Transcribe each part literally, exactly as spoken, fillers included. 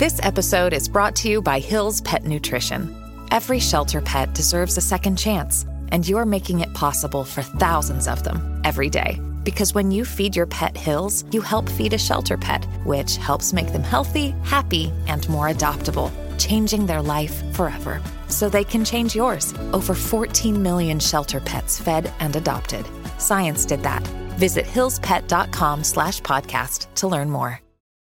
This episode is brought to you by Hill's Pet Nutrition. Every shelter pet deserves a second chance, and you're making it possible for thousands of them every day. Because when you feed your pet Hill's, you help feed a shelter pet, which helps make them healthy, happy, and more adoptable, changing their life forever. So they can change yours. Over fourteen million shelter pets fed and adopted. Science did that. Visit hillspet.com slash podcast to learn more.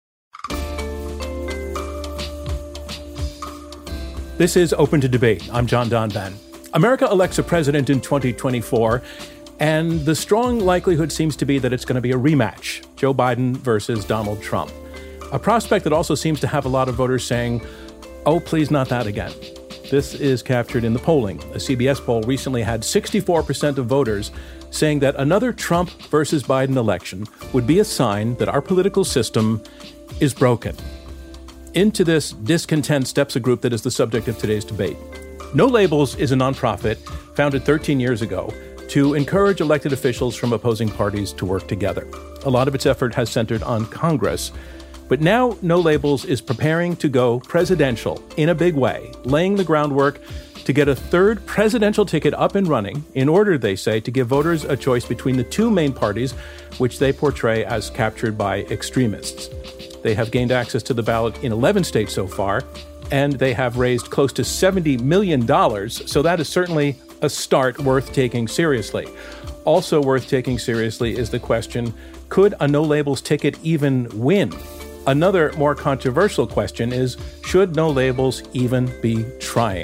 This is Open to Debate. I'm John Donvan. America elects a president in twenty twenty-four, and the strong likelihood seems to be that it's going to be a rematch, Joe Biden versus Donald Trump. A prospect that also seems to have a lot of voters saying, oh, please, not that again. This is captured in the polling. A C B S poll recently had sixty-four percent of voters saying that another Trump versus Biden election would be a sign that our political system is broken. Into this discontent steps a group that is the subject of today's debate. No Labels is a nonprofit founded thirteen years ago to encourage elected officials from opposing parties to work together. A lot of its effort has centered on Congress. But now No Labels is preparing to go presidential in a big way, laying the groundwork to get a third presidential ticket up and running in order, they say, to give voters a choice between the two main parties, which they portray as captured by extremists. They have gained access to the ballot in eleven states so far, and they have raised close to seventy million dollars, so that is certainly a start worth taking seriously. Also worth taking seriously is the question, could a No Labels ticket even win? Another more controversial question is, should No Labels even be trying?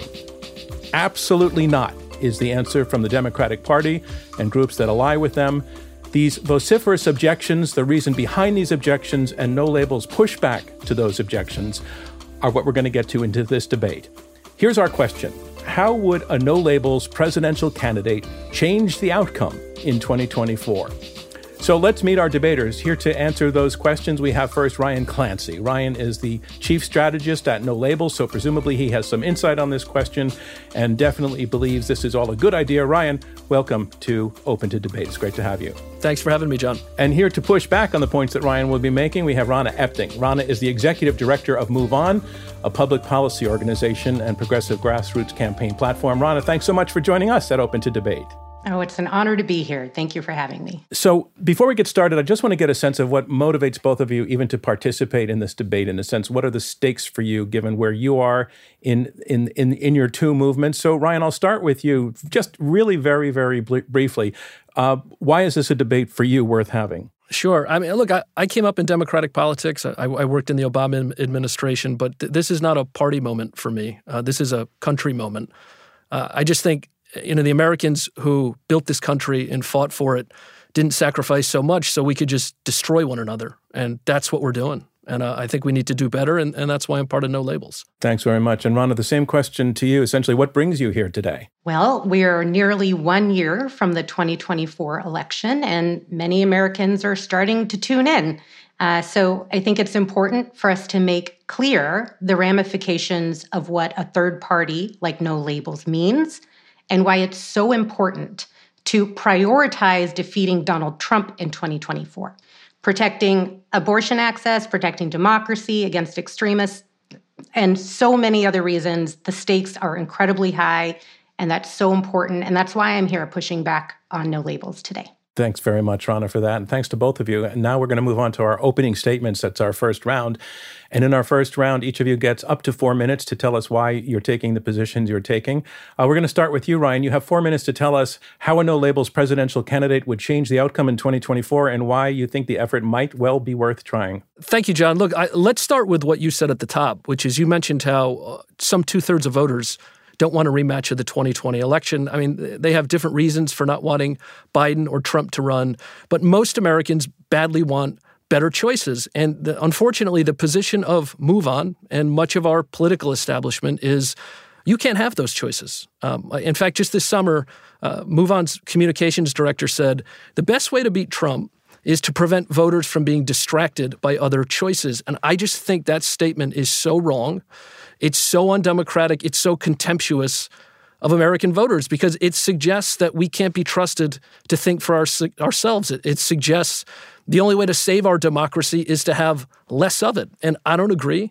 Absolutely not, is the answer from the Democratic Party and groups that ally with them. These vociferous objections, the reason behind these objections, and No Labels pushback to those objections are what we're going to get to into this debate. Here's our question. How would a No Labels presidential candidate change the outcome in twenty twenty-four? So let's meet our debaters. Here to answer those questions, we have first Ryan Clancy. Ryan is the chief strategist at No Labels, so presumably he has some insight on this question and definitely believes this is all a good idea. Ryan, welcome to Open to Debate. It's great to have you. Thanks for having me, John. And here to push back on the points that Ryan will be making, we have Rana Epting. Rana is the executive director of Move On, a public policy organization and progressive grassroots campaign platform. Rana, thanks so much for joining us at Open to Debate. Oh, it's an honor to be here. Thank you for having me. So before we get started, I just want to get a sense of what motivates both of you even to participate in this debate. In a sense, what are the stakes for you given where you are in in in, in your two movements? So Ryan, I'll start with you just really very, very bl- briefly. Uh, why is this a debate for you worth having? Sure. I mean, look, I, I came up in Democratic politics. I, I worked in the Obama administration, but th- this is not a party moment for me. Uh, this is a country moment. Uh, I just think You know, the Americans who built this country and fought for it didn't sacrifice so much so we could just destroy one another. And that's what we're doing. And uh, I think we need to do better, and, and that's why I'm part of No Labels. Thanks very much. And Rana, the same question to you. Essentially, what brings you here today? Well, we're nearly one year from the twenty twenty-four election, and many Americans are starting to tune in. Uh, so I think it's important for us to make clear the ramifications of what a third party like No Labels means, and why it's so important to prioritize defeating Donald Trump in twenty twenty-four, protecting abortion access, protecting democracy against extremists, and so many other reasons. The stakes are incredibly high, and that's so important. And that's why I'm here pushing back on No Labels today. Thanks very much, Rana, for that. And thanks to both of you. And now we're going to move on to our opening statements. That's our first round. And in our first round, each of you gets up to four minutes to tell us why you're taking the positions you're taking. Uh, we're going to start with you, Ryan. You have four minutes to tell us how a No Labels presidential candidate would change the outcome in twenty twenty-four and why you think the effort might well be worth trying. Thank you, John. Look, I, let's start with what you said at the top, which is you mentioned how uh, some two-thirds of voters don't want a rematch of the twenty twenty election. I mean, they have different reasons for not wanting Biden or Trump to run, but most Americans badly want better choices. And the, unfortunately, the position of Move On and much of our political establishment is you can't have those choices. Um, in fact, just this summer, uh, Move On's communications director said, the best way to beat Trump is to prevent voters from being distracted by other choices. And I just think that statement is so wrong. It's so undemocratic. It's so contemptuous of American voters because it suggests that we can't be trusted to think for our, ourselves. It, it suggests the only way to save our democracy is to have less of it. And I don't agree.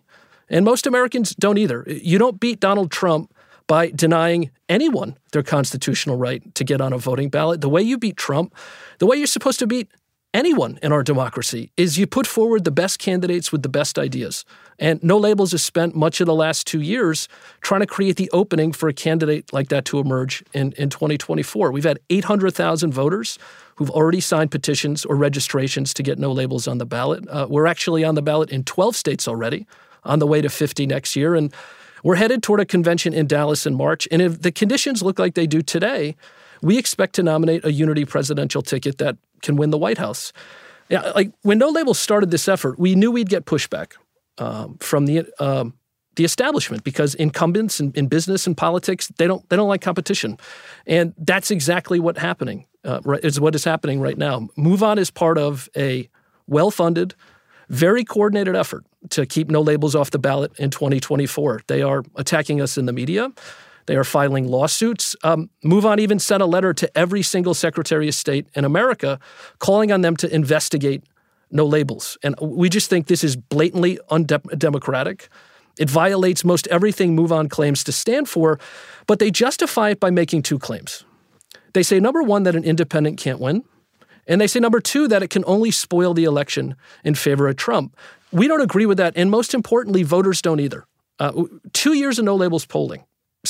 And most Americans don't either. You don't beat Donald Trump by denying anyone their constitutional right to get on a voting ballot. The way you beat Trump, the way you're supposed to beat anyone in our democracy, is you put forward the best candidates with the best ideas. And No Labels has spent much of the last two years trying to create the opening for a candidate like that to emerge in, in twenty twenty-four. We've had eight hundred thousand voters who've already signed petitions or registrations to get No Labels on the ballot. Uh, we're actually on the ballot in twelve states already, on the way to fifty next year. And we're headed toward a convention in Dallas in March. And if the conditions look like they do today, we expect to nominate a unity presidential ticket that can win the White House. Yeah, like when No Labels started this effort, we knew we'd get pushback um, from the um, the establishment because incumbents in, in business and politics, they don't they don't like competition, and that's exactly what happening uh, is what is happening right now. Move On is part of a well-funded, very coordinated effort to keep No Labels off the ballot in twenty twenty-four. They are attacking us in the media. They are filing lawsuits. Um, Move On even sent a letter to every single Secretary of State in America calling on them to investigate No Labels. And we just think this is blatantly undemocratic. It violates most everything Move On claims to stand for, but they justify it by making two claims. They say, number one, that an independent can't win. And they say, number two, that it can only spoil the election in favor of Trump. We don't agree with that. And most importantly, voters don't either. Uh, two years of No Labels polling,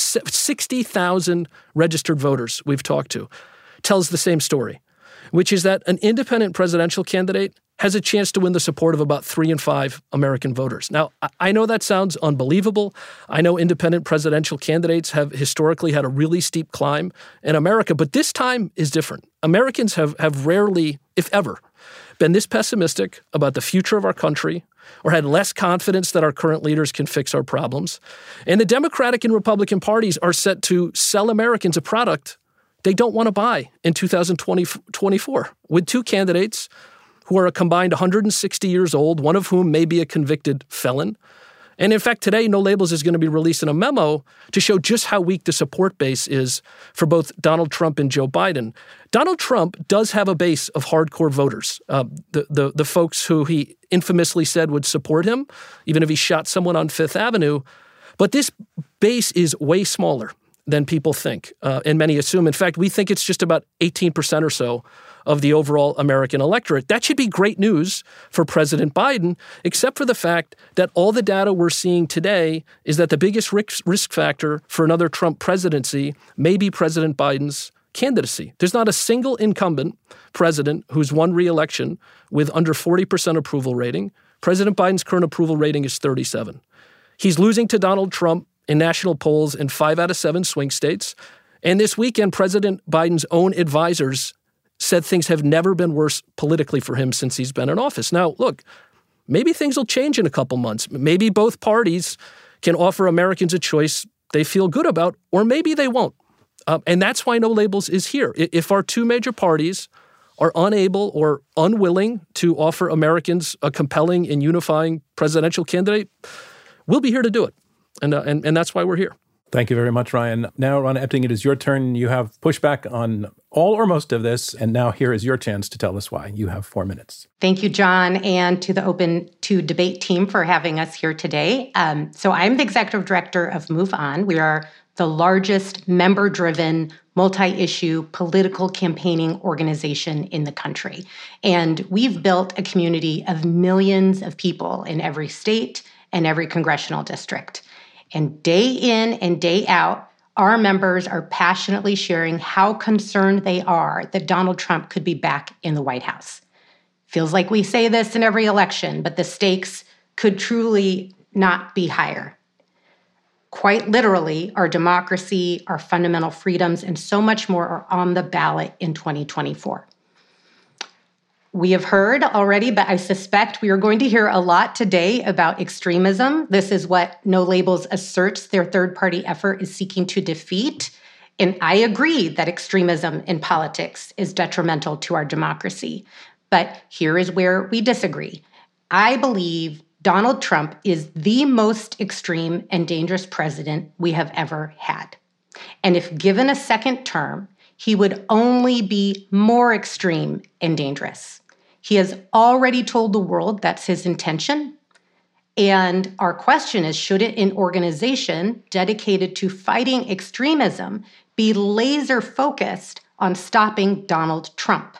sixty thousand registered voters we've talked to, tells the same story, which is that an independent presidential candidate has a chance to win the support of about three in five American voters. Now, I know that sounds unbelievable. I know independent presidential candidates have historically had a really steep climb in America, but this time is different. Americans have, have rarely, if ever, been this pessimistic about the future of our country or had less confidence that our current leaders can fix our problems. And the Democratic and Republican parties are set to sell Americans a product they don't want to buy in two thousand twenty-four, with two candidates who are a combined one hundred sixty years old, one of whom may be a convicted felon. And in fact, today, No Labels is going to be releasing a memo to show just how weak the support base is for both Donald Trump and Joe Biden. Donald Trump does have a base of hardcore voters, uh, the, the, the folks who he infamously said would support him, even if he shot someone on Fifth Avenue. But this base is way smaller than people think, uh, and many assume. In fact, we think it's just about eighteen percent or so of the overall American electorate. That should be great news for President Biden, except for the fact that all the data we're seeing today is that the biggest risk factor for another Trump presidency may be President Biden's candidacy. There's not a single incumbent president who's won re-election with under forty percent approval rating. President Biden's current approval rating is thirty-seven. He's losing to Donald Trump in national polls in five out of seven swing states. And this weekend, President Biden's own advisors said things have never been worse politically for him since he's been in office. Now, look, maybe things will change in a couple months. Maybe both parties can offer Americans a choice they feel good about, or maybe they won't. Uh, and that's why No Labels is here. If our two major parties are unable or unwilling to offer Americans a compelling and unifying presidential candidate, we'll be here to do it. And, uh, and and that's why we're here. Thank you very much, Ryan. Now, Ronna Epting, it is your turn. You have pushback on all or most of this, and now here is your chance to tell us why. You have four minutes. Thank you, John, and to the Open to Debate team for having us here today. Um, so I'm the executive director of Move On. We are the largest member-driven, multi-issue political campaigning organization in the country. And we've built a community of millions of people in every state and every congressional district. And day in and day out, our members are passionately sharing how concerned they are that Donald Trump could be back in the White House. Feels like we say this in every election, but the stakes could truly not be higher. Quite literally, our democracy, our fundamental freedoms, and so much more are on the ballot in twenty twenty-four. We have heard already, but I suspect we are going to hear a lot today about extremism. This is what No Labels asserts their third-party effort is seeking to defeat. And I agree that extremism in politics is detrimental to our democracy. But here is where we disagree. I believe Donald Trump is the most extreme and dangerous president we have ever had. And if given a second term, he would only be more extreme and dangerous. He has already told the world that's his intention. And our question is, should an organization dedicated to fighting extremism be laser focused on stopping Donald Trump?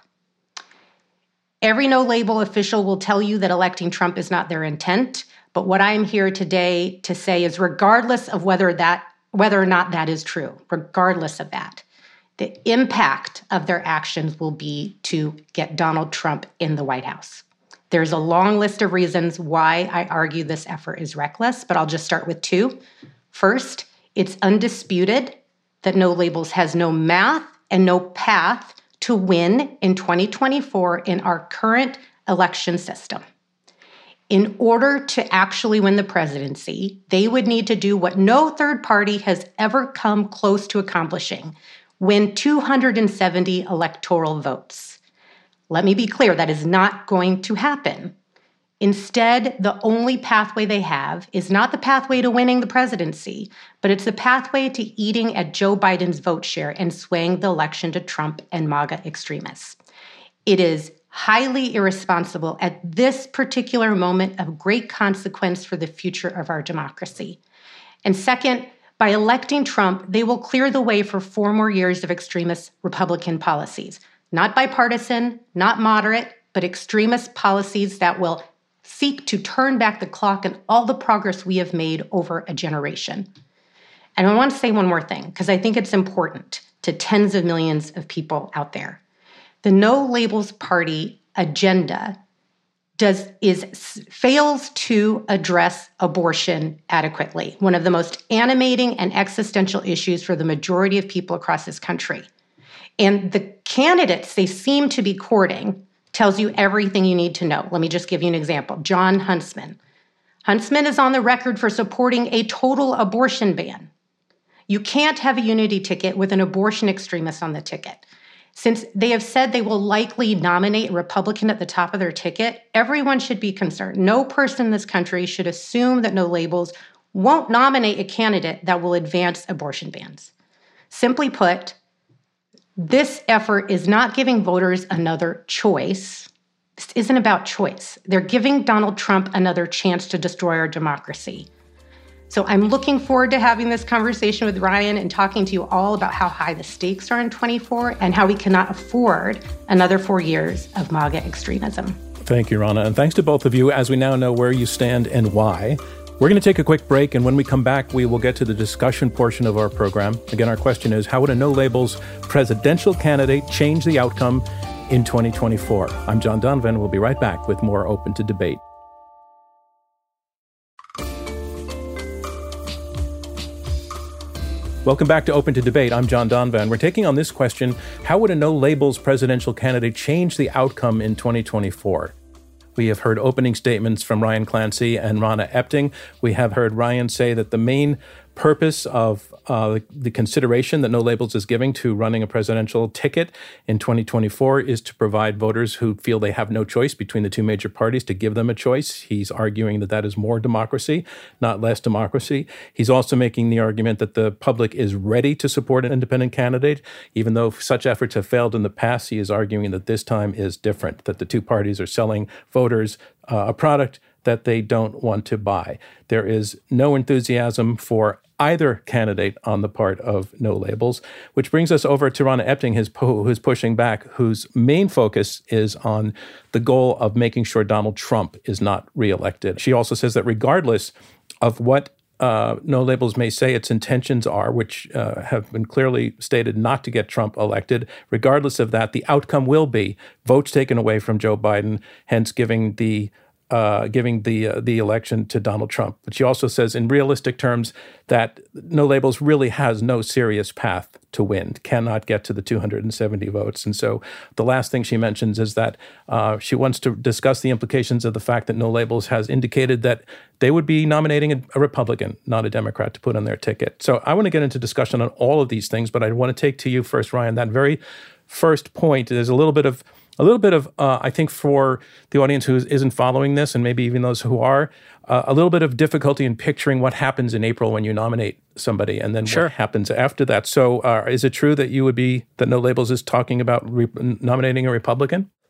Every no-label official will tell you that electing Trump is not their intent. But what I'm here today to say is, regardless of whether that, whether or not that is true, regardless of that, the impact of their actions will be to get Donald Trump in the White House. There's a long list of reasons why I argue this effort is reckless, but I'll just start with two. First, it's undisputed that No Labels has no math and no path to win in twenty twenty-four in our current election system. In order to actually win the presidency, they would need to do what no third party has ever come close to accomplishing: win two hundred seventy electoral votes. Let me be clear, that is not going to happen. Instead, the only pathway they have is not the pathway to winning the presidency, but it's the pathway to eating at Joe Biden's vote share and swaying the election to Trump and MAGA extremists. It is highly irresponsible at this particular moment of great consequence for the future of our democracy. And second, by electing Trump, they will clear the way for four more years of extremist Republican policies. Not bipartisan, not moderate, but extremist policies that will seek to turn back the clock and all the progress we have made over a generation. And I want to say one more thing, because I think it's important to tens of millions of people out there. The No Labels Party agenda does is fails to address abortion adequately, one of the most animating and existential issues for the majority of people across this country. And the candidates they seem to be courting tells you everything you need to know. Let me just give you an example. Jon Huntsman. Huntsman is on the record for supporting a total abortion ban. You can't have a unity ticket with an abortion extremist on the ticket. Since they have said they will likely nominate a Republican at the top of their ticket, everyone should be concerned. No person in this country should assume that No Labels won't nominate a candidate that will advance abortion bans. Simply put, this effort is not giving voters another choice. This isn't about choice. They're giving Donald Trump another chance to destroy our democracy. So I'm looking forward to having this conversation with Ryan and talking to you all about how high the stakes are in twenty-four and how we cannot afford another four years of MAGA extremism. Thank you, Rana. And thanks to both of you, as we now know where you stand and why. We're going to take a quick break, and when we come back, we will get to the discussion portion of our program. Again, our question is, how would a No Labels presidential candidate change the outcome in twenty twenty-four? I'm John Donovan. We'll be right back with more Open to Debate. Welcome back to Open to Debate. I'm John Donovan. We're taking on this question, how would a No Labels presidential candidate change the outcome in twenty twenty-four? We have heard opening statements from Ryan Clancy and Rana Epting. We have heard Ryan say that the main purpose of uh, the consideration that No Labels is giving to running a presidential ticket in twenty twenty-four is to provide voters who feel they have no choice between the two major parties to give them a choice. He's arguing that that is more democracy, not less democracy. He's also making the argument that the public is ready to support an independent candidate. Even though such efforts have failed in the past, he is arguing that this time is different, that the two parties are selling voters uh, a product that they don't want to buy. There is no enthusiasm for either candidate on the part of No Labels, which brings us over to Rana Epting, his, who's pushing back, whose main focus is on the goal of making sure Donald Trump is not reelected. She also says that regardless of what uh, No Labels may say its intentions are, which uh, have been clearly stated not to get Trump elected, regardless of that, the outcome will be votes taken away from Joe Biden, hence giving the Uh, giving the uh, the election to Donald Trump. But she also says in realistic terms that No Labels really has no serious path to win, cannot get to the two hundred seventy votes. And so the last thing she mentions is that uh, she wants to discuss the implications of the fact that No Labels has indicated that they would be nominating a, a Republican, not a Democrat, to put on their ticket. So I want to get into discussion on all of these things, but I want to take to you first, Ryan, that very first point. There's a little bit of A little bit of, uh, I think for the audience who isn't following this, and maybe even those who are, uh, a little bit of difficulty in picturing what happens in April when you nominate somebody and then Sure. what happens after that. So uh, is it true that you would be, that No Labels is talking about re- nominating a Republican?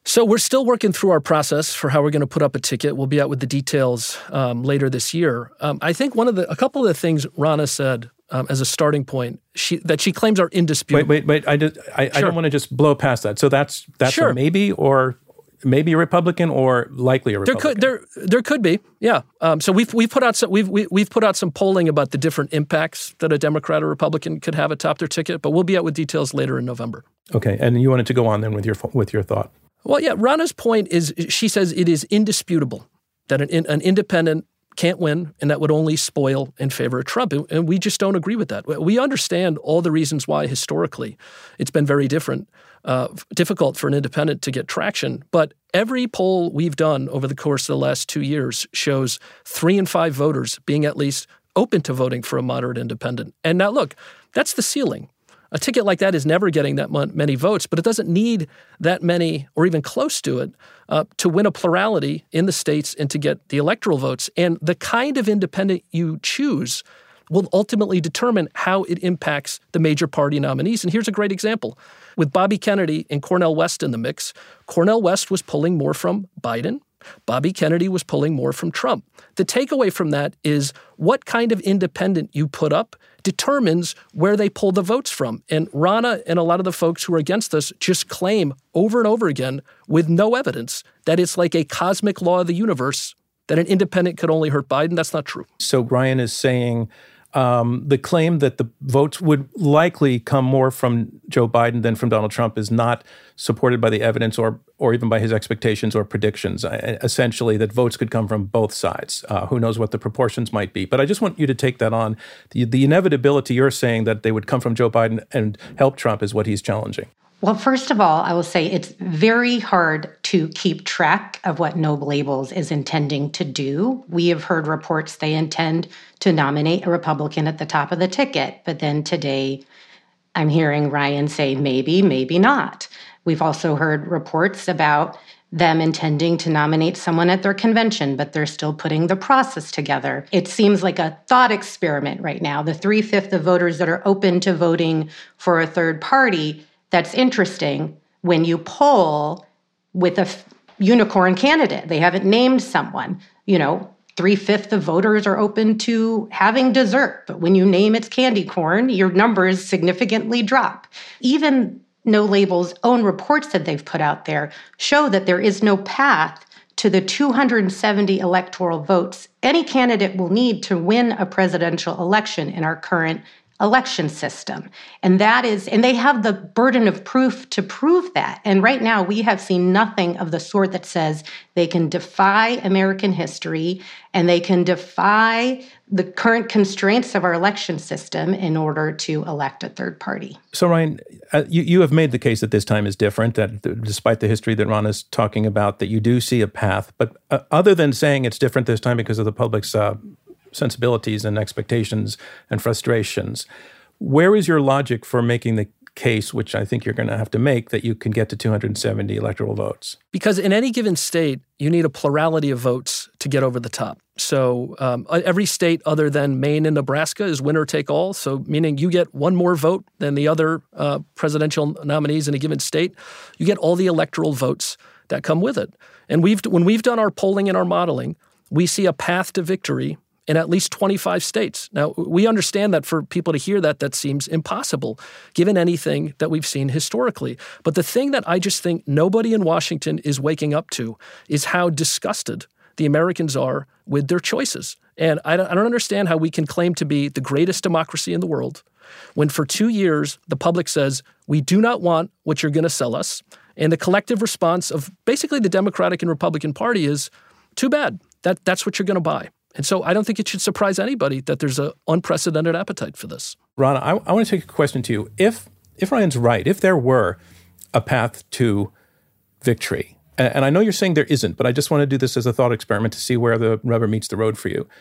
So we're still working through our process for how we're going to put up a ticket. We'll be out with the details um, later this year. Um, I think one of the, a couple of the things Rana said um, as a starting point, she, that she claims are indisputable. Wait, wait, wait. I, just, I, sure. I don't want to just blow past that. So that's that's sure. a maybe, or maybe a Republican, or likely a Republican. There could there there could be, yeah. Um, so we've we've put out some we've we, we've put out some polling about the different impacts that a Democrat or Republican could have atop their ticket. But we'll be out with details later in November. Okay, and you wanted to go on then with your with your thought. Well, yeah, Rana's point is, she says it is indisputable that an, an independent can't win, and that would only spoil in favor of Trump. And we just don't agree with that. We understand all the reasons why historically it's been very different, uh, difficult for an independent to get traction. But every poll we've done over the course of the last two years shows three in five voters being at least open to voting for a moderate independent. And now, look, that's the ceiling. A ticket like that is never getting that many votes, but it doesn't need that many or even close to it uh, to win a plurality in the states and to get the electoral votes. And the kind of independent you choose will ultimately determine how it impacts the major party nominees. And here's a great example. With Bobby Kennedy and Cornel West in the mix, Cornel West was pulling more from Biden. Bobby Kennedy was pulling more from Trump. The takeaway from that is what kind of independent you put up determines where they pull the votes from. And Rana and a lot of the folks who are against us just claim over and over again with no evidence that it's like a cosmic law of the universe that an independent could only hurt Biden. That's not true. So Ryan is saying um, the claim that the votes would likely come more from Joe Biden than from Donald Trump is not supported by the evidence or or even by his expectations or predictions. Uh, essentially, that votes could come from both sides. Uh, who knows what the proportions might be. But I just want you to take that on. The, the inevitability you're saying that they would come from Joe Biden and help Trump is what he's challenging. Well, first of all, I will say it's very hard to keep track of what No Labels is intending to do. We have heard reports they intend to nominate a Republican at the top of the ticket. But then today, I'm hearing Ryan say maybe, maybe not. We've also heard reports about them intending to nominate someone at their convention, but they're still putting the process together. It seems like a thought experiment right now. The three-fifths of voters that are open to voting for a third party, that's interesting when you poll with a f- unicorn candidate. They haven't named someone. You know, three-fifths of voters are open to having dessert, but when you name it's candy corn, your numbers significantly drop. Even No Labels' own reports that they've put out there show that there is no path to the two hundred seventy electoral votes any candidate will need to win a presidential election in our current election system. And that is, and they have the burden of proof to prove that. And right now we have seen nothing of the sort that says they can defy American history and they can defy the current constraints of our election system in order to elect a third party. So Ryan, uh, you, you have made the case that this time is different, that th- despite the history that Ron is talking about, that you do see a path. But uh, other than saying it's different this time because of the public's uh, sensibilities and expectations and frustrations, where is your logic for making the case, which I think you're going to have to make, that you can get to two hundred seventy electoral votes? Because in any given state, you need a plurality of votes to get over the top. So um, every state other than Maine and Nebraska is winner take all. So meaning you get one more vote than the other uh, presidential nominees in a given state. You get all the electoral votes that come with it. And we've when we've done our polling and our modeling, we see a path to victory in at least twenty-five states. Now, we understand that for people to hear that, that seems impossible, given anything that we've seen historically. But the thing that I just think nobody in Washington is waking up to is how disgusted the Americans are with their choices. And I don't, I don't understand how we can claim to be the greatest democracy in the world when for two years the public says, we do not want what you're going to sell us. And the collective response of basically the Democratic and Republican Party is, too bad, that, that's what you're going to buy. And so I don't think it should surprise anybody that there's an unprecedented appetite for this. Rana, I, I want to take a question to you. If if Ryan's right, if there were a path to victory, and, and I know you're saying there isn't, but I just want to do this as a thought experiment to see where the rubber meets the road for you.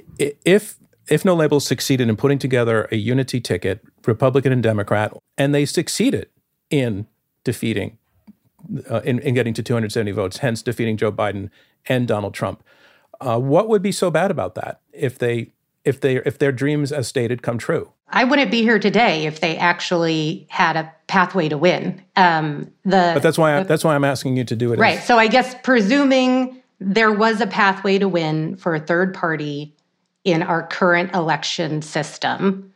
If if No Labels succeeded in putting together a unity ticket, Republican and Democrat, and they succeeded in defeating, uh, in, in getting to two hundred seventy votes, hence defeating Joe Biden and Donald Trump, Uh, what would be so bad about that if they, if they, if their dreams, as stated, come true? I wouldn't be here today if they actually had a pathway to win. Um, the, but that's why I, the, that's why I'm asking you to do it. Right. As, so I guess presuming there was a pathway to win for a third party in our current election system,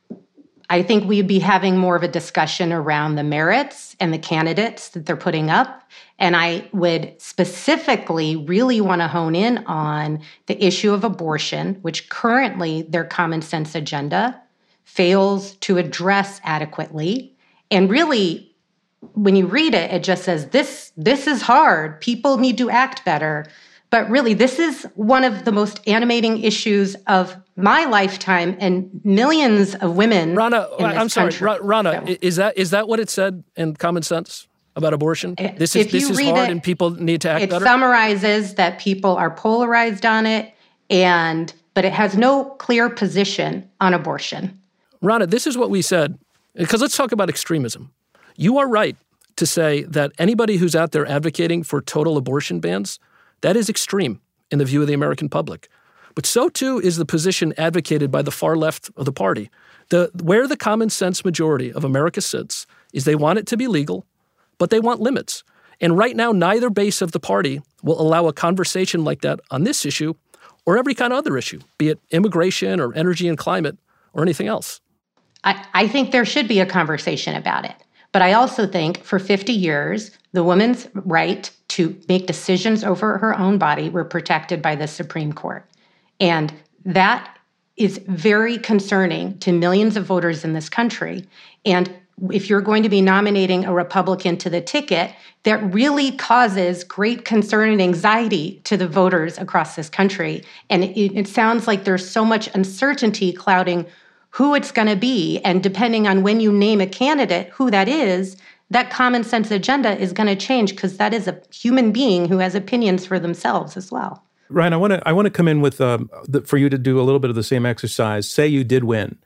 I think we'd be having more of a discussion around the merits and the candidates that they're putting up. And I would specifically really want to hone in on the issue of abortion, which currently their common sense agenda fails to address adequately. And really, when you read it, it just says, this, this is hard. People need to act better. But really, this is one of the most animating issues of my lifetime and millions of women. Rana, in this I'm sorry, country. Rana, so, is that is that what it said in Common Sense about abortion? This is this is hard, it, and people need to act it better. It summarizes that people are polarized on it, and but it has no clear position on abortion. Rana, this is what we said, because let's talk about extremism. You are right to say that anybody who's out there advocating for total abortion bans, that is extreme in the view of the American public. But so too is the position advocated by the far left of the party. The, where the common sense majority of America sits is they want it to be legal, but they want limits. And right now, neither base of the party will allow a conversation like that on this issue or every kind of other issue, be it immigration or energy and climate or anything else. I, I think there should be a conversation about it. But I also think for fifty years, the woman's right to make decisions over her own body were protected by the Supreme Court. And that is very concerning to millions of voters in this country. And if you're going to be nominating a Republican to the ticket, that really causes great concern and anxiety to the voters across this country. And it, it sounds like there's so much uncertainty clouding who it's going to be. And depending on when you name a candidate, who that is, that common sense agenda is going to change because that is a human being who has opinions for themselves as well. Ryan, I want to I want to come in with um, the, for you to do a little bit of the same exercise. Say you did win.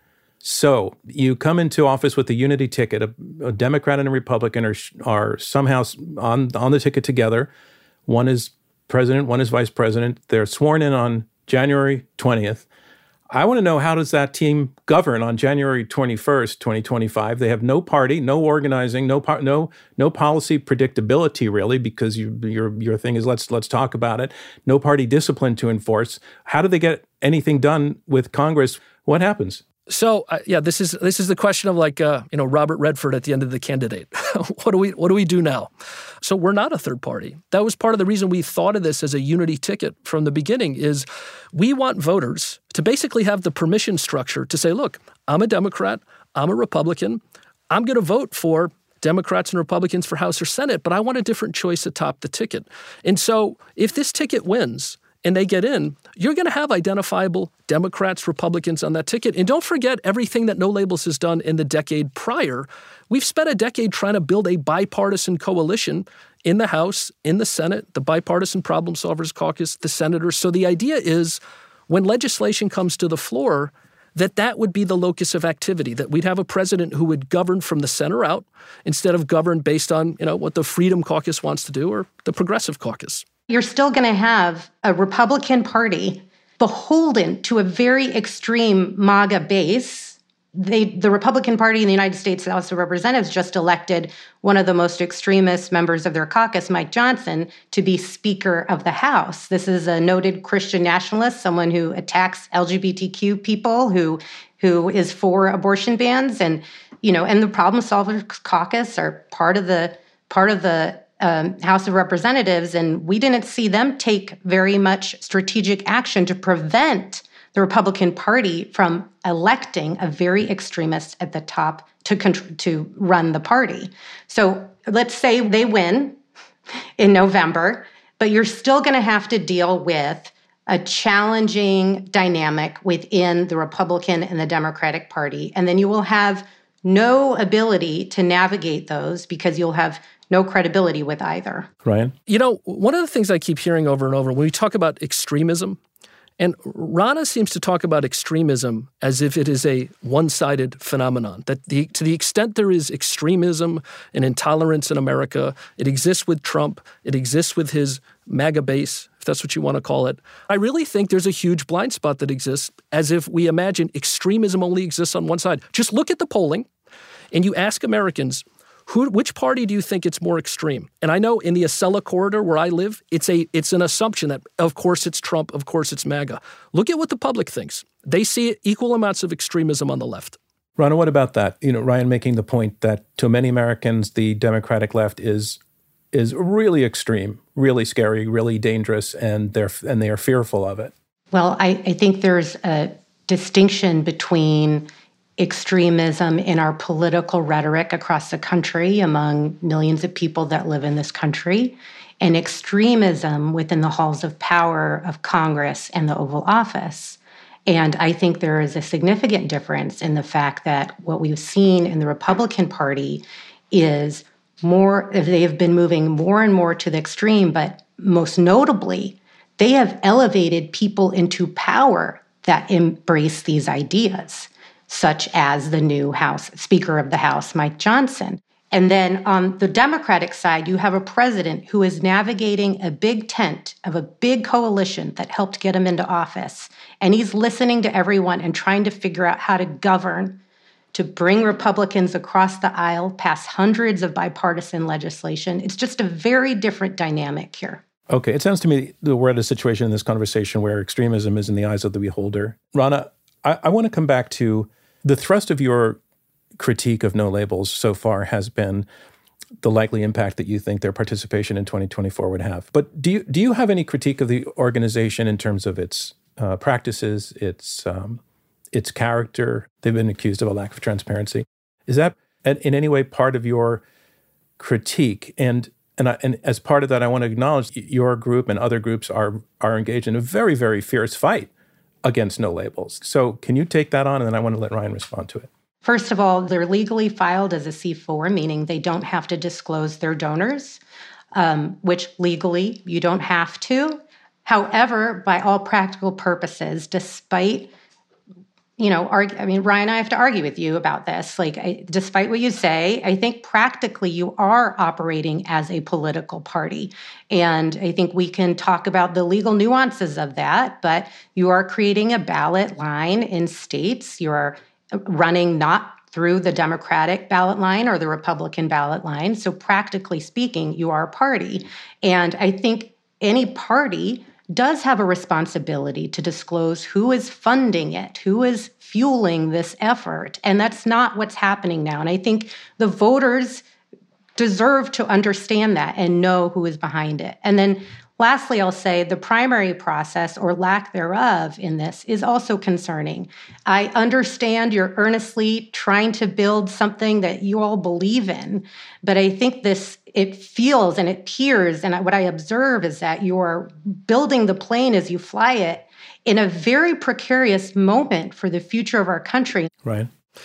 So you come into office with a unity ticket. A, a Democrat and a Republican are are somehow on on the ticket together. One is president, one is vice president. They're sworn in on January twentieth. I want to know, how does that team govern on January twenty-first, twenty twenty-five? They have no party, no organizing, no no no policy predictability, really, because you, your your thing is let's let's talk about it. No party discipline to enforce. How do they get anything done with Congress? What happens? So uh, yeah, this is this is the question of like uh, you know Robert Redford at the end of the candidate. what do we what do we do now? So we're not a third party. That was part of the reason we thought of this as a unity ticket from the beginning. Is we want voters to basically have the permission structure to say, look, I'm a Democrat, I'm a Republican, I'm going to vote for Democrats and Republicans for House or Senate, but I want a different choice atop the ticket. And so if this ticket wins and they get in, you're going to have identifiable Democrats, Republicans on that ticket. And don't forget everything that No Labels has done in the decade prior. We've spent a decade trying to build a bipartisan coalition in the House, in the Senate, the Bipartisan Problem Solvers Caucus, the senators. So the idea is when legislation comes to the floor, that that would be the locus of activity, that we'd have a president who would govern from the center out instead of govern based on, you know, what the Freedom Caucus wants to do or the Progressive Caucus. You're still going to have a Republican Party beholden to a very extreme MAGA base. They, the Republican Party in the United States House of Representatives just elected one of the most extremist members of their caucus, Mike Johnson, to be Speaker of the House. This is a noted Christian nationalist, someone who attacks L G B T Q people, who who is for abortion bans, and you know, and the Problem Solvers Caucus are part of the part of the Um, House of Representatives, and we didn't see them take very much strategic action to prevent the Republican Party from electing a very extremist at the top to contr- to run the party. So let's say they win in November, but you're still going to have to deal with a challenging dynamic within the Republican and the Democratic Party, and then you will have no ability to navigate those because you'll have no credibility with either. Ryan? You know, one of the things I keep hearing over and over when we talk about extremism, and Rana seems to talk about extremism as if it is a one-sided phenomenon, that the, to the extent there is extremism and intolerance in America, it exists with Trump, it exists with his MAGA base, if that's what you want to call it. I really think there's a huge blind spot that exists as if we imagine extremism only exists on one side. Just look at the polling and you ask Americans, Who, which party do you think it's more extreme? And I know in the Acela corridor where I live, it's a it's an assumption that, of course, it's Trump, of course, it's MAGA. Look at what the public thinks. They see equal amounts of extremism on the left. Rana, what about that? You know, Ryan making the point that to many Americans, the Democratic left is is really extreme, really scary, really dangerous, and they're and they are fearful of it. Well, I, I think there's a distinction between extremism in our political rhetoric across the country among millions of people that live in this country, and extremism within the halls of power of Congress and the Oval Office. And I think there is a significant difference in the fact that what we've seen in the Republican Party is more, they have been moving more and more to the extreme, but most notably, they have elevated people into power that embrace these ideas, such as the new House Speaker of the House, Mike Johnson. And then on the Democratic side, you have a president who is navigating a big tent of a big coalition that helped get him into office. And he's listening to everyone and trying to figure out how to govern, to bring Republicans across the aisle, pass hundreds of bipartisan legislation. It's just a very different dynamic here. Okay, it sounds to me that we're at a situation in this conversation where extremism is in the eyes of the beholder. Rana, I, I want to come back to the thrust of your critique of No Labels so far has been the likely impact that you think their participation in twenty twenty-four would have. But do you do you have any critique of the organization in terms of its uh, practices, its um, its character? They've been accused of a lack of transparency. Is that in any way part of your critique? And and I, and as part of that, I want to acknowledge your group and other groups are are engaged in a very, very fierce fight against No Labels. So can you take that on? And then I want to let Ryan respond to it. First of all, they're legally filed as a C four, meaning they don't have to disclose their donors, um, which legally you don't have to. However, by all practical purposes, despite, you know, argue, I mean, Ryan, I have to argue with you about this. Like, I, despite what you say, I think practically you are operating as a political party. And I think we can talk about the legal nuances of that, but you are creating a ballot line in states. You are running not through the Democratic ballot line or the Republican ballot line. So practically speaking, you are a party. And I think any party does have a responsibility to disclose who is funding it, who is fueling this effort. And that's not what's happening now. And I think the voters deserve to understand that and know who is behind it. And then lastly, I'll say the primary process or lack thereof in this is also concerning. I understand you're earnestly trying to build something that you all believe in, but I think this, it feels and it appears, and what I observe is that you're building the plane as you fly it in a very precarious moment for the future of our country. Right.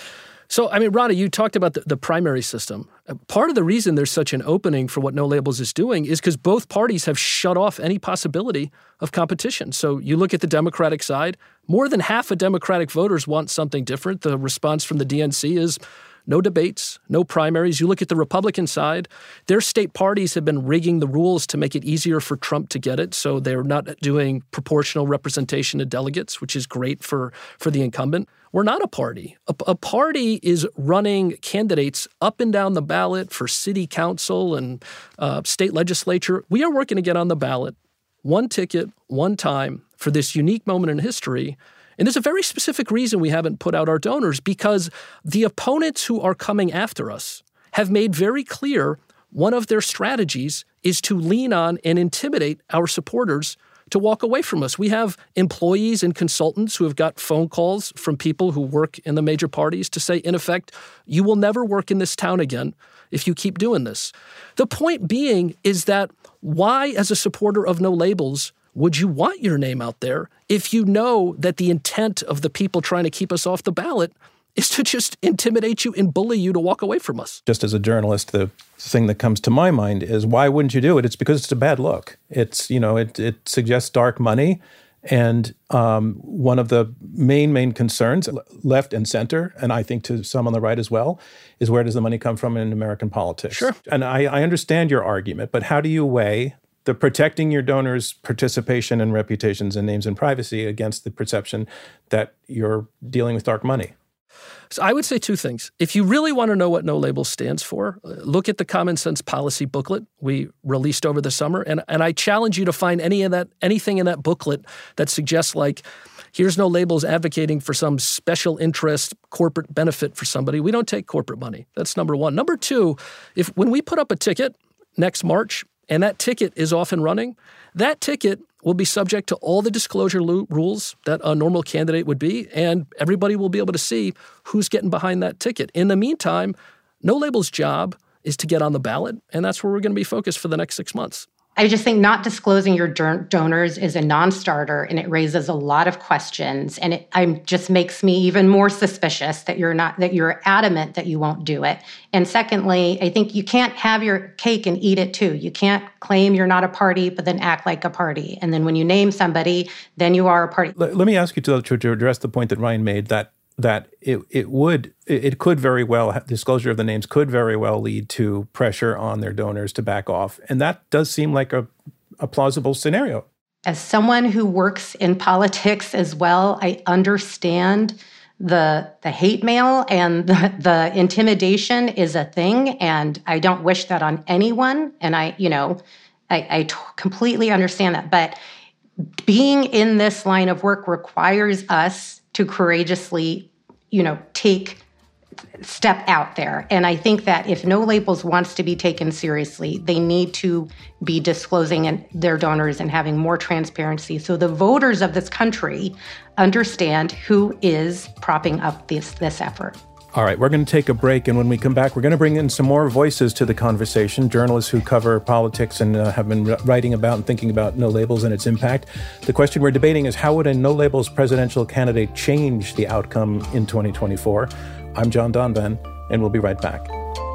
So, I mean, Rana, you talked about the, the primary system. Part of the reason there's such an opening for what No Labels is doing is because both parties have shut off any possibility of competition. So you look at the Democratic side, more than half of Democratic voters want something different. The response from the D N C is no debates, no primaries. You look at the Republican side, their state parties have been rigging the rules to make it easier for Trump to get it. So they're not doing proportional representation of delegates, which is great for, for the incumbent. We're not a party. A, a party is running candidates up and down the ballot for city council and uh, state legislature. We are working to get on the ballot, one ticket, one time, for this unique moment in history. And there's a very specific reason we haven't put out our donors, because the opponents who are coming after us have made very clear one of their strategies is to lean on and intimidate our supporters to walk away from us. We have employees and consultants who have got phone calls from people who work in the major parties to say, in effect, you will never work in this town again if you keep doing this. The point being is that why, as a supporter of No Labels, would you want your name out there if you know that the intent of the people trying to keep us off the ballot is to just intimidate you and bully you to walk away from us? Just as a journalist, the thing that comes to my mind is, why wouldn't you do it? It's because it's a bad look. It's, you know, it, it suggests dark money. And um, one of the main, main concerns, left and center, and I think to some on the right as well, is where does the money come from in American politics? Sure. And I, I understand your argument, but how do you weigh the protecting your donors' participation and reputations and names and privacy against the perception that you're dealing with dark money? So I would say two things. If you really want to know what No Labels stands for, look at the Common Sense Policy booklet we released over the summer. And, and I challenge you to find any of that, anything in that booklet that suggests like, here's No Labels advocating for some special interest corporate benefit for somebody. We don't take corporate money. That's number one. Number two, if when we put up a ticket next March and that ticket is off and running, that ticket will be subject to all the disclosure lo- rules that a normal candidate would be, and everybody will be able to see who's getting behind that ticket. In the meantime, No Labels' job is to get on the ballot, and that's where we're going to be focused for the next six months. I just think not disclosing your donors is a non-starter, and it raises a lot of questions, and it I'm, just makes me even more suspicious that you're not that you're adamant that you won't do it. And secondly, I think you can't have your cake and eat it too. You can't claim you're not a party, but then act like a party. And then when you name somebody, then you are a party. Let, let me ask you to, to address the point that Ryan made that that it it would it could very well disclosure of the names could very well lead to pressure on their donors to back off, and that does seem like a, a plausible scenario. As someone who works in politics as well, I understand the the hate mail and the, the intimidation is a thing, and I don't wish that on anyone. And I, you know, I, I t- completely understand that, but being in this line of work requires us to courageously, you know, take step out there. And I think that if No Labels wants to be taken seriously, they need to be disclosing in their donors and having more transparency so the voters of this country understand who is propping up this, this effort. All right, we're going to take a break, and when we come back, we're going to bring in some more voices to the conversation, journalists who cover politics and uh, have been writing about and thinking about No Labels and its impact. The question we're debating is, how would a No Labels presidential candidate change the outcome in twenty twenty-four? I'm John Donvan, and we'll be right back.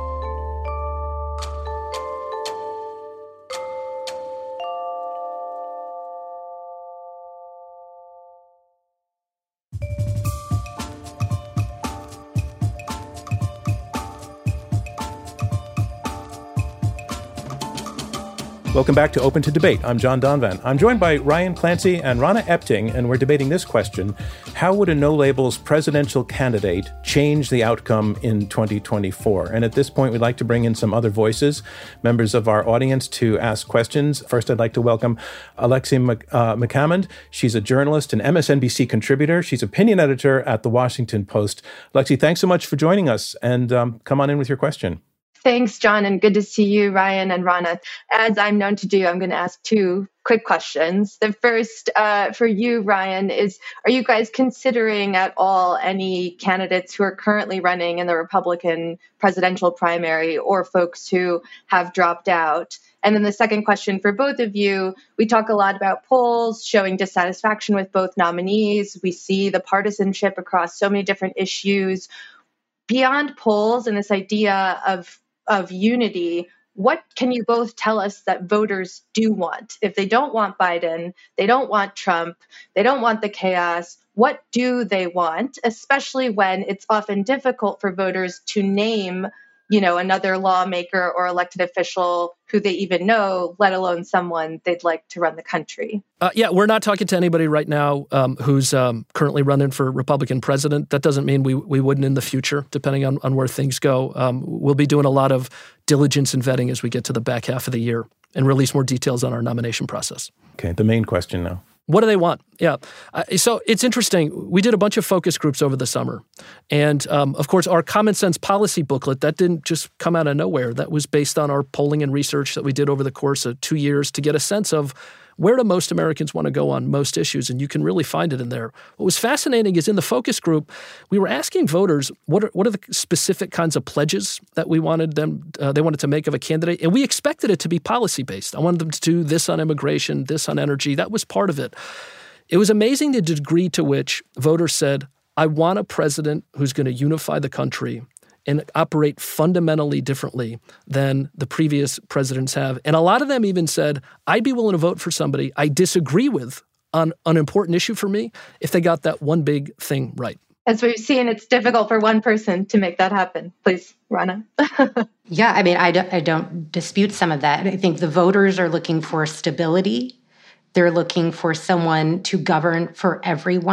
Welcome back to Open to Debate. I'm John Donvan. I'm joined by Ryan Clancy and Rana Epting, and we're debating this question: how would a No Labels presidential candidate change the outcome in twenty twenty-four? And at this point, we'd like to bring in some other voices, members of our audience, to ask questions. First, I'd like to welcome Alexi uh, McCammond. She's a journalist and M S N B C contributor. She's opinion editor at The Washington Post. Alexi, thanks so much for joining us, and um, come on in with your question. Thanks, John, and good to see you, Ryan and Rana. As I'm known to do, I'm going to ask two quick questions. The first uh, for you, Ryan, is are you guys considering at all any candidates who are currently running in the Republican presidential primary or folks who have dropped out? And then the second question for both of you, we talk a lot about polls showing dissatisfaction with both nominees. We see the partisanship across so many different issues. Beyond polls and this idea of of unity, what can you both tell us that voters do want? If they don't want Biden, they don't want Trump, they don't want the chaos, what do they want, especially when it's often difficult for voters to name, you know, another lawmaker or elected official who they even know, let alone someone they'd like to run the country? Uh, yeah, we're not talking to anybody right now um, who's um, currently running for Republican president. That doesn't mean we we wouldn't in the future, depending on, on where things go. Um, we'll be doing a lot of diligence and vetting as we get to the back half of the year and release more details on our nomination process. Okay, the main question now. What do they want? Yeah. Uh, so it's interesting. We did a bunch of focus groups over the summer. And, um, of course, our Common Sense Policy booklet, that didn't just come out of nowhere. That was based on our polling and research that we did over the course of two years to get a sense of where do most Americans want to go on most issues, and you can really find it in there. What was fascinating is in the focus group, we were asking voters what are, what are the specific kinds of pledges that we wanted them, uh, they wanted to make of a candidate, and we expected it to be policy-based. I wanted them to do this on immigration, this on energy. That was part of it. It was amazing the degree to which voters said, I want a president who's going to unify the country and operate fundamentally differently than the previous presidents have. And a lot of them even said, I'd be willing to vote for somebody I disagree with on an important issue for me if they got that one big thing right. As we've seen, it's difficult for one person to make that happen. Please, Rana. Yeah, I mean, I don't, I don't dispute some of that. I think the voters are looking for stability. They're looking for someone to govern for everyone.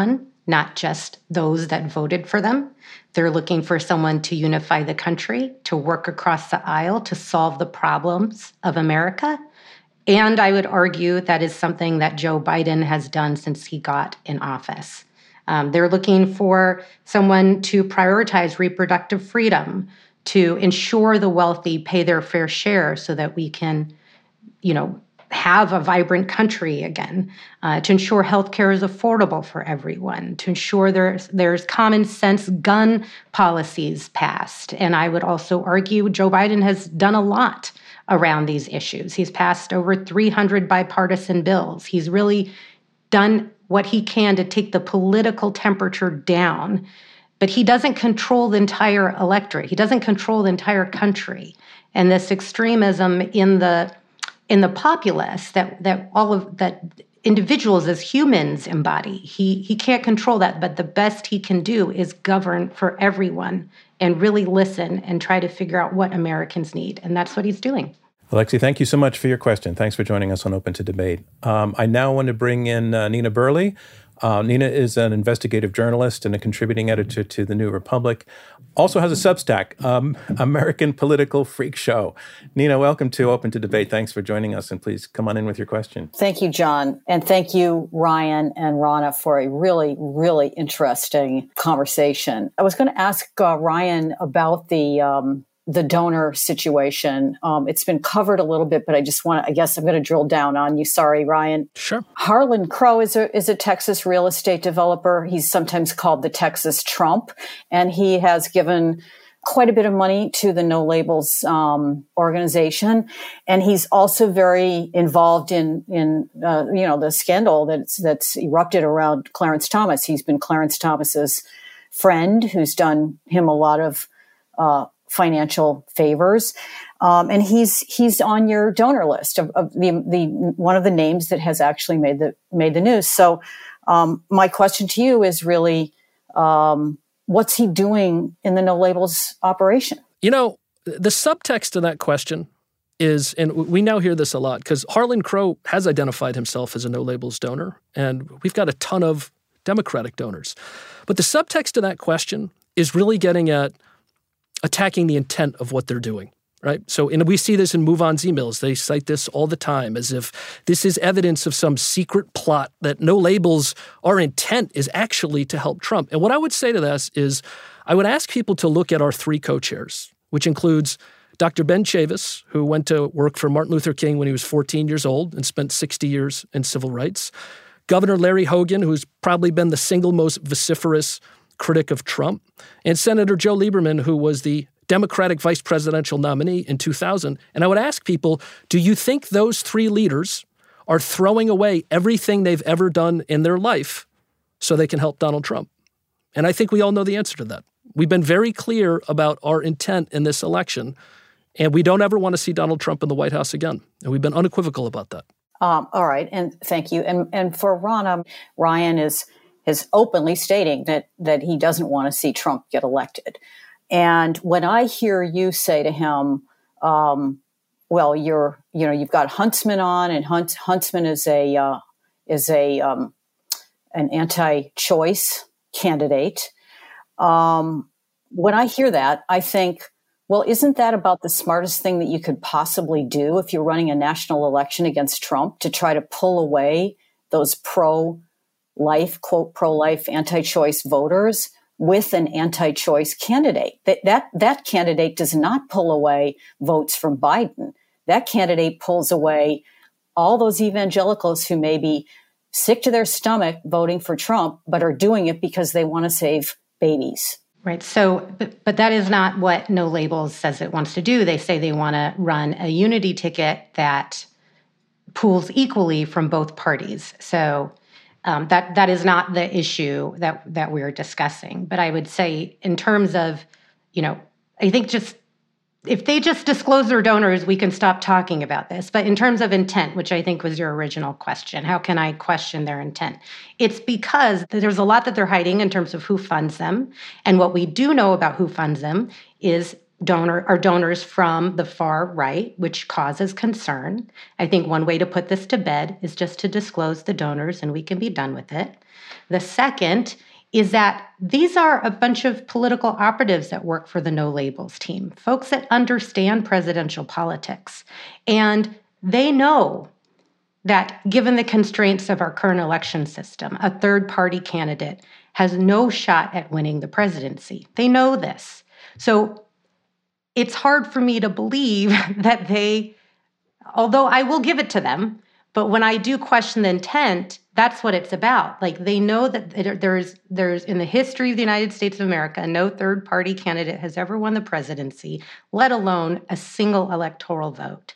not just those that voted for them. They're looking for someone to unify the country, to work across the aisle, to solve the problems of America. And I would argue that is something that Joe Biden has done since he got in office. Um, they're looking for someone to prioritize reproductive freedom, to ensure the wealthy pay their fair share so that we can, you know, have a vibrant country again, uh, to ensure healthcare is affordable for everyone, to ensure there's, there's common sense gun policies passed. And I would also argue Joe Biden has done a lot around these issues. He's passed over three hundred bipartisan bills. He's really done what he can to take the political temperature down, but he doesn't control the entire electorate. He doesn't control the entire country. And this extremism in the in the populace that that all of that individuals as humans embody, he he can't control that. But the best he can do is govern for everyone and really listen and try to figure out what Americans need. And that's what he's doing. Alexi, thank you so much for your question. Thanks for joining us on Open to Debate. Um, I now want to bring in uh, Nina Burleigh. Uh, Nina is an investigative journalist and a contributing editor to The New Republic. Also has a Substack, um, American Political Freak Show. Nina, welcome to Open to Debate. Thanks for joining us, and please come on in with your question. Thank you, John. And thank you, Ryan and Rana, for a really, really interesting conversation. I was going to ask uh, Ryan about the um, the donor situation. Um, it's been covered a little bit, but I just want to, I guess I'm going to drill down on you. Sorry, Ryan. Sure. Harlan Crow is a, is a Texas real estate developer. He's sometimes called the Texas Trump, and he has given quite a bit of money to the No Labels um, organization. And he's also very involved in, in uh, you know, the scandal that's, that's erupted around Clarence Thomas. He's been Clarence Thomas's friend who's done him a lot of uh financial favors. Um, and he's he's on your donor list of, of the the one of the names that has actually made the made the news. So um, my question to you is really, um, what's he doing in the No Labels operation? You know, the subtext to that question is, and we now hear this a lot, because Harlan Crow has identified himself as a No Labels donor, and we've got a ton of Democratic donors. But the subtext to that question is really getting at attacking the intent of what they're doing, right? So, and we see this in MoveOn's emails. They cite this all the time as if this is evidence of some secret plot that No Labels, our intent is actually to help Trump. And what I would say to this is I would ask people to look at our three co-chairs, which includes Doctor Ben Chavis, who went to work for Martin Luther King when he was fourteen years old and spent sixty years in civil rights, Governor Larry Hogan, who's probably been the single most vociferous critic of Trump, and Senator Joe Lieberman, who was the Democratic vice presidential nominee in two thousand. And I would ask people, do you think those three leaders are throwing away everything they've ever done in their life so they can help Donald Trump? And I think we all know the answer to that. We've been very clear about our intent in this election, and we don't ever want to see Donald Trump in the White House again. And we've been unequivocal about that. Um, all right. And thank you. And and for Rana, Ryan is is openly stating that that he doesn't want to see Trump get elected. And when I hear you say to him, um, well, you're, you know, you've got Huntsman on, and Hunt, Huntsman is a, uh, is a, um, an anti-choice candidate. Um, when I hear that, I think, well, isn't that about the smartest thing that you could possibly do if you're running a national election against Trump, to try to pull away those pro life, quote, pro-life, anti-choice voters with an anti-choice candidate? That, that, that candidate does not pull away votes from Biden. That candidate pulls away all those evangelicals who may be sick to their stomach voting for Trump, but are doing it because they want to save babies. Right. So, but, but that is not what No Labels says it wants to do. They say they want to run a unity ticket that pools equally from both parties. So Um, that that is not the issue that that we're discussing. But I would say, in terms of, you know, I think just if they just disclose their donors, we can stop talking about this. But in terms of intent, which I think was your original question, how can I question their intent? It's because there's a lot that they're hiding in terms of who funds them. And what we do know about who funds them is donor are donors from the far right, which causes concern. I think one way to put this to bed is just to disclose the donors, and we can be done with it. The second is that these are a bunch of political operatives that work for the No Labels team, folks that understand presidential politics. And they know that given the constraints of our current election system, a third-party candidate has no shot at winning the presidency. They know this. So it's hard for me to believe that they, although I will give it to them, but when I do question the intent, that's what it's about. Like, they know that there's, there's in the history of the United States of America, no third-party candidate has ever won the presidency, let alone a single electoral vote.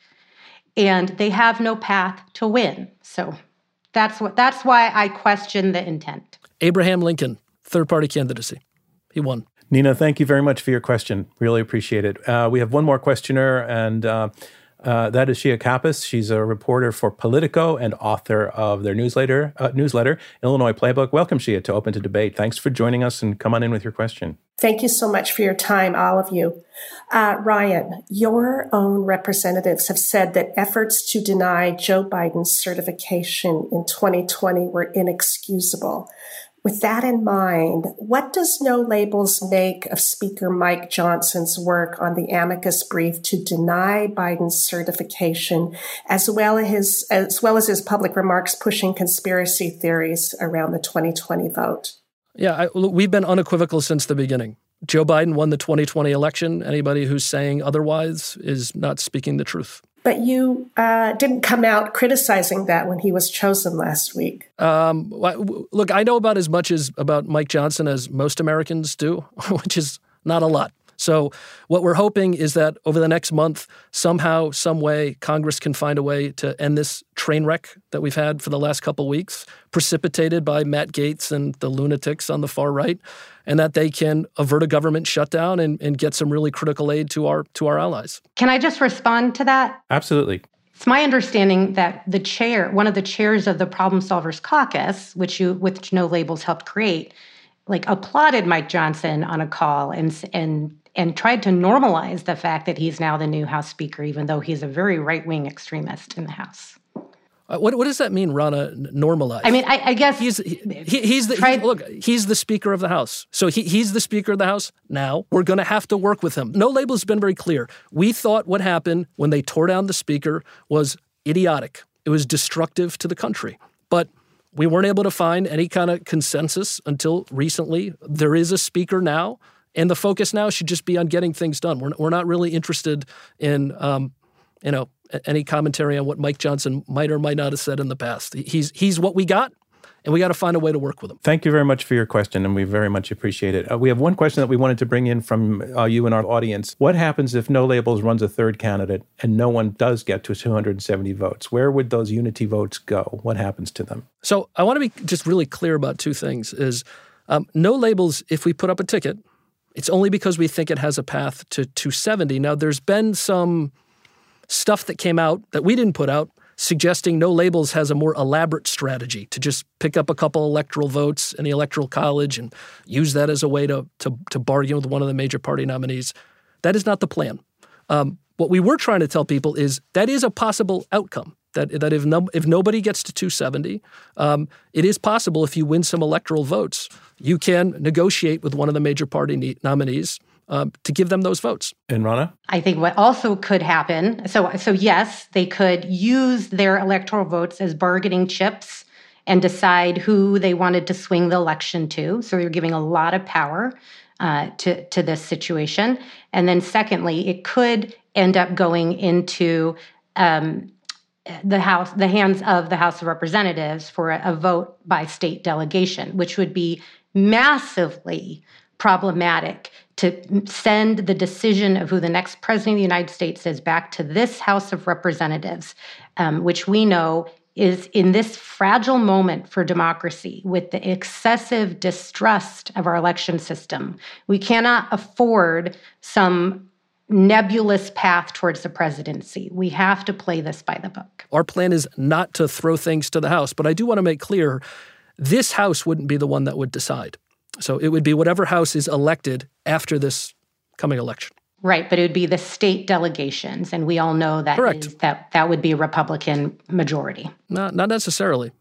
And they have no path to win. So that's what that's why I question the intent. Abraham Lincoln, third-party candidacy. He won. Nina, thank you very much for your question. Really appreciate it. Uh, we have one more questioner, and uh, uh, that is Shia Kappas. She's a reporter for Politico and author of their newsletter, uh, newsletter, Illinois Playbook. Welcome, Shia, to Open to Debate. Thanks for joining us, and come on in with your question. Thank you so much for your time, all of you. Uh, Ryan, your own representatives have said that efforts to deny Joe Biden's certification in twenty twenty were inexcusable. With that in mind, what does No Labels make of Speaker Mike Johnson's work on the amicus brief to deny Biden's certification, as well as his, as well as his public remarks pushing conspiracy theories around the twenty twenty vote? Yeah, I, look, we've been unequivocal since the beginning. Joe Biden won the twenty twenty election. Anybody who's saying otherwise is not speaking the truth. But you uh, didn't come out criticizing that when he was chosen last week. Um, look, I know about as much as about Mike Johnson as most Americans do, which is not a lot. So what we're hoping is that over the next month, somehow, some way, Congress can find a way to end this train wreck that we've had for the last couple of weeks, precipitated by Matt Gaetz and the lunatics on the far right, and that they can avert a government shutdown and, and get some really critical aid to our to our allies. Can I just respond to that? Absolutely. It's my understanding that the chair, one of the chairs of the Problem Solvers Caucus, which you, which No Labels helped create, like applauded Mike Johnson on a call and and and tried to normalize the fact that he's now the new House Speaker, even though he's a very right-wing extremist in the House. Uh, what what does that mean, Rana? Normalize? I mean, I, I guess he's he, he's the tried, he's, look. He's the Speaker of the House, so he he's the Speaker of the House. Now we're going to have to work with him. No Labels has been very clear. We thought what happened when they tore down the Speaker was idiotic. It was destructive to the country, but we weren't able to find any kind of consensus until recently. There is a Speaker now. And the focus now should just be on getting things done. We're we're not really interested in, um, you know, any commentary on what Mike Johnson might or might not have said in the past. He's he's what we got, and we got to find a way to work with him. Thank you very much for your question, and we very much appreciate it. Uh, we have one question that we wanted to bring in from uh, you and our audience. What happens if No Labels runs a third candidate and no one does get to two hundred seventy votes? Where would those unity votes go? What happens to them? So I want to be just really clear about two things. Is um, No Labels, if we put up a ticket, it's only because we think it has a path to two seventy. Now, there's been some stuff that came out that we didn't put out suggesting No Labels has a more elaborate strategy to just pick up a couple electoral votes in the Electoral College and use that as a way to, to, to bargain with one of the major party nominees. That is not the plan. Um, what we were trying to tell people is that is a possible outcome. That that if no, if nobody gets to two seventy, um, it is possible if you win some electoral votes, you can negotiate with one of the major party ne- nominees um, to give them those votes. And Rana? I think what also could happen, so so yes, they could use their electoral votes as bargaining chips and decide who they wanted to swing the election to. So you're giving a lot of power uh, to, to this situation. And then secondly, it could end up going into um, the House, the hands of the House of Representatives for a, a vote by state delegation, which would be massively problematic to send the decision of who the next president of the United States is back to this House of Representatives, um, which we know is in this fragile moment for democracy with the excessive distrust of our election system. We cannot afford some nebulous path towards the presidency. We have to play this by the book. Our plan is not to throw things to the House, but I do want to make clear, this House wouldn't be the one that would decide. So it would be whatever House is elected after this coming election. Right, but it would be the state delegations, and we all know that Correct. Is, that that would be a Republican majority. Not not necessarily.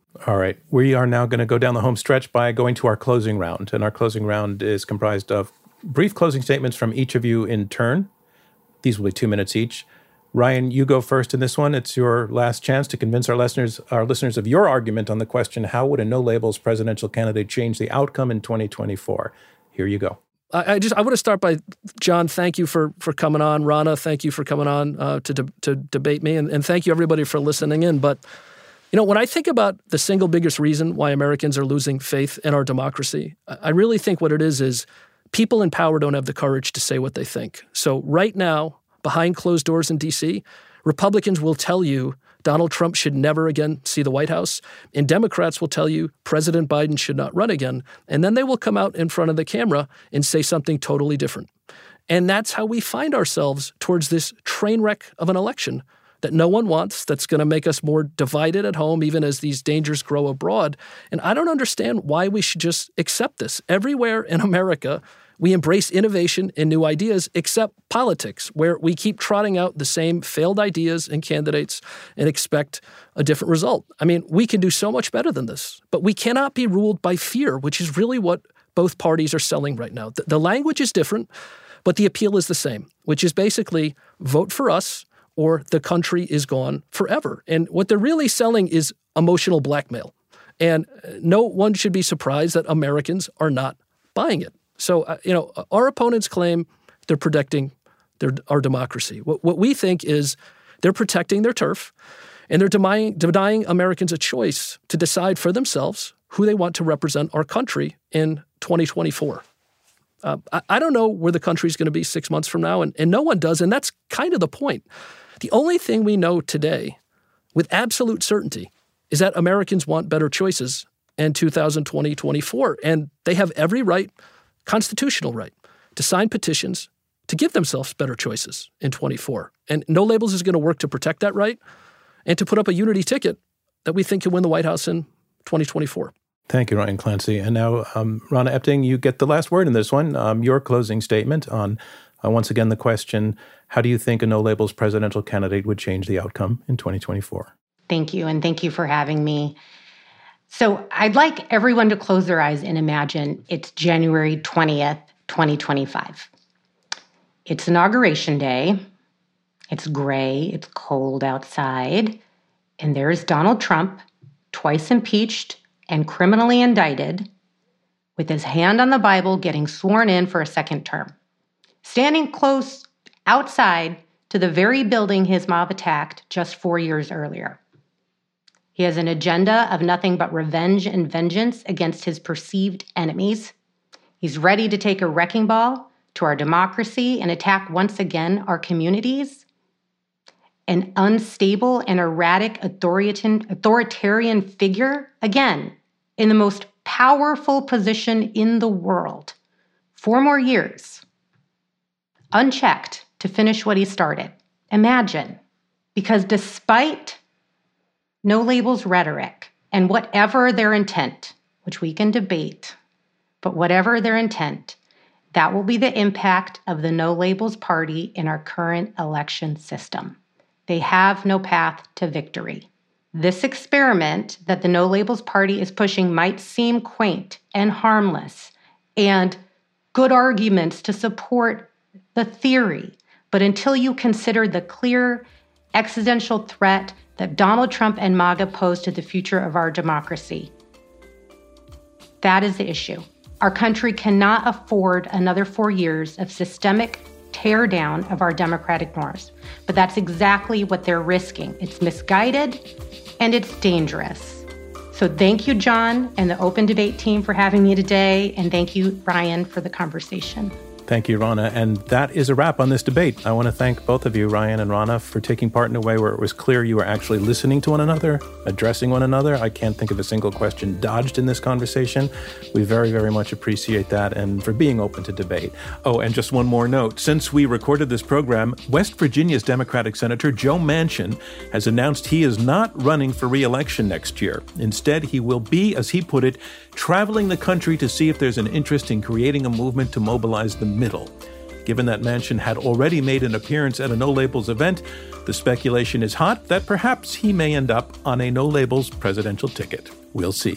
All right. We are now going to go down the home stretch by going to our closing round. And our closing round is comprised of brief closing statements from each of you in turn. These will be two minutes each. Ryan, you go first in this one. It's your last chance to convince our listeners, our listeners of your argument on the question, how would a no-labels presidential candidate change the outcome in twenty twenty-four? Here you go. I just I want to start by, John, thank you for for coming on. Rana, thank you for coming on uh, to de- to debate me, and, and thank you everybody for listening in. But you know, when I think about the single biggest reason why Americans are losing faith in our democracy, I really think what it is is people in power don't have the courage to say what they think. So right now, behind closed doors in D C, Republicans will tell you Donald Trump should never again see the White House, and Democrats will tell you President Biden should not run again, and then they will come out in front of the camera and say something totally different. And that's how we find ourselves towards this train wreck of an election that no one wants, that's going to make us more divided at home, even as these dangers grow abroad. And I don't understand why we should just accept this. Everywhere in America, we embrace innovation and new ideas, except politics, where we keep trotting out the same failed ideas and candidates and expect a different result. I mean, we can do so much better than this, but we cannot be ruled by fear, which is really what both parties are selling right now. The, the language is different, but the appeal is the same, which is basically vote for us or the country is gone forever. And what they're really selling is emotional blackmail. And no one should be surprised that Americans are not buying it. So, uh, you know, our opponents claim they're protecting their, our democracy. What, what we think is they're protecting their turf, and they're denying, denying Americans a choice to decide for themselves who they want to represent our country in twenty twenty-four. Uh, I, I don't know where the country's going to be six months from now, and, and no one does, and that's kind of the point. The only thing we know today with absolute certainty is that Americans want better choices in two thousand twenty, twenty-four, and they have every right, constitutional right, to sign petitions to give themselves better choices in twenty-four. And No Labels is going to work to protect that right and to put up a unity ticket that we think can win the White House in twenty twenty-four. Thank you, Ryan Clancy. And now, um, Rana Epting, you get the last word in this one. Um, your closing statement on, uh, once again, the question, how do you think a no-labels presidential candidate would change the outcome in twenty twenty-four? Thank you, and thank you for having me. So I'd like everyone to close their eyes and imagine it's January twentieth, twenty twenty-five. It's Inauguration Day. It's gray, it's cold outside, and there's Donald Trump, twice impeached and criminally indicted, with his hand on the Bible getting sworn in for a second term, standing close outside to the very building his mob attacked just four years earlier. He has an agenda of nothing but revenge and vengeance against his perceived enemies. He's ready to take a wrecking ball to our democracy and attack once again our communities. An unstable and erratic authoritarian, authoritarian figure, again, in the most powerful position in the world. Four more years, unchecked, to finish what he started. Imagine, because despite No Labels rhetoric and whatever their intent, which we can debate, but whatever their intent, that will be the impact of the No Labels party in our current election system. They have no path to victory. This experiment that the No Labels party is pushing might seem quaint and harmless and good arguments to support the theory, but until you consider the clear existential threat that Donald Trump and MAGA pose to the future of our democracy, that is the issue. Our country cannot afford another four years of systemic tear down of our democratic norms. But that's exactly what they're risking. It's misguided and it's dangerous. So thank you, John, and the Open Debate team for having me today. And thank you, Ryan, for the conversation. Thank you, Rana. And that is a wrap on this debate. I want to thank both of you, Ryan and Rana, for taking part in a way where it was clear you were actually listening to one another, addressing one another. I can't think of a single question dodged in this conversation. We very, very much appreciate that, and for being open to debate. Oh, and just one more note. Since we recorded this program, West Virginia's Democratic Senator Joe Manchin has announced he is not running for re-election next year. Instead, he will be, as he put it, traveling the country to see if there's an interest in creating a movement to mobilize the middle. Given that Manchin had already made an appearance at a No Labels event, the speculation is hot that perhaps he may end up on a No Labels presidential ticket. We'll see.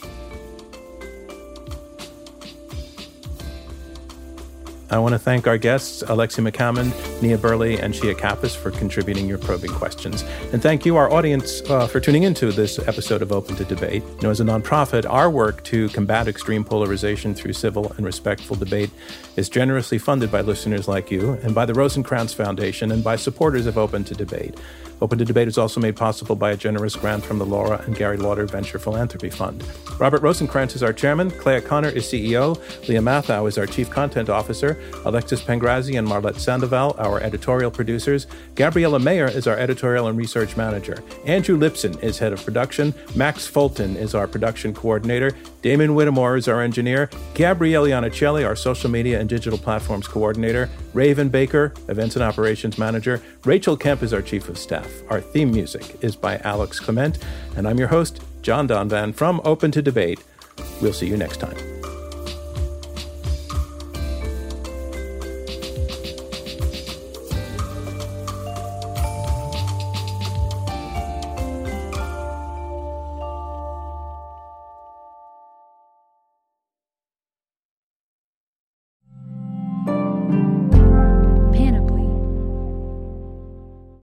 I want to thank our guests, Alexi McCammond, Nia Burley, and Shia Kappas, for contributing your probing questions. And thank you, our audience, uh, for tuning into this episode of Open to Debate. You know, as a nonprofit, our work to combat extreme polarization through civil and respectful debate is generously funded by listeners like you and by the Rosencrantz Foundation and by supporters of Open to Debate. Open to Debate is also made possible by a generous grant from the Laura and Gary Lauder Venture Philanthropy Fund. Robert Rosencrantz is our chairman, Clay O'Connor is C E O, Leah Mathau is our chief content officer, Alexis Pengrazi and Marlette Sandoval, our editorial producers, Gabriella Mayer is our editorial and research manager, Andrew Lipson is head of production, Max Fulton is our production coordinator, Damon Whittemore is our engineer, Gabrielle Iannicelli, our social media and digital platforms coordinator, Raven Baker, events and operations manager, Rachel Kemp is our chief of staff. Our theme music is by Alex Clement, and I'm your host, John Donvan from Open to Debate. We'll see you next time.